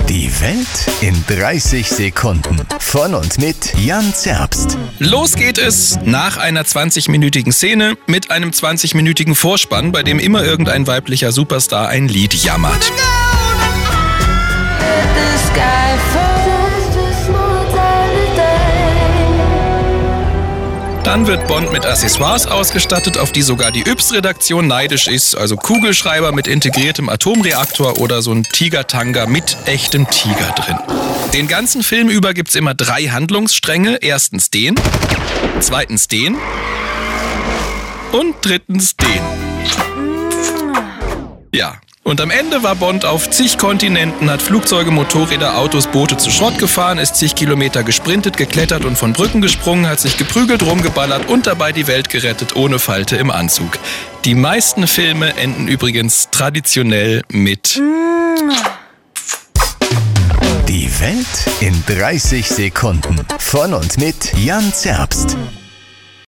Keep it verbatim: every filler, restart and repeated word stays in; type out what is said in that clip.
Die Welt in dreißig Sekunden. Von und mit Jan Zerbst. Los geht es nach einer zwanzigminütigen Szene mit einem zwanzigminütigen Vorspann, bei dem immer irgendein weiblicher Superstar ein Lied jammert. Dann wird Bond mit Accessoires ausgestattet, auf die sogar die Yps-Redaktion neidisch ist, also Kugelschreiber mit integriertem Atomreaktor oder so ein Tigertanga mit echtem Tiger drin. Den ganzen Film über gibt's immer drei Handlungsstränge. Erstens den, zweitens den und drittens den. Ja. Und am Ende war Bond auf zig Kontinenten, hat Flugzeuge, Motorräder, Autos, Boote zu Schrott gefahren, ist zig Kilometer gesprintet, geklettert und von Brücken gesprungen, hat sich geprügelt, rumgeballert und dabei die Welt gerettet, ohne Falte im Anzug. Die meisten Filme enden übrigens traditionell mit... Die Welt in dreißig Sekunden. Von und mit Jan Zerbst.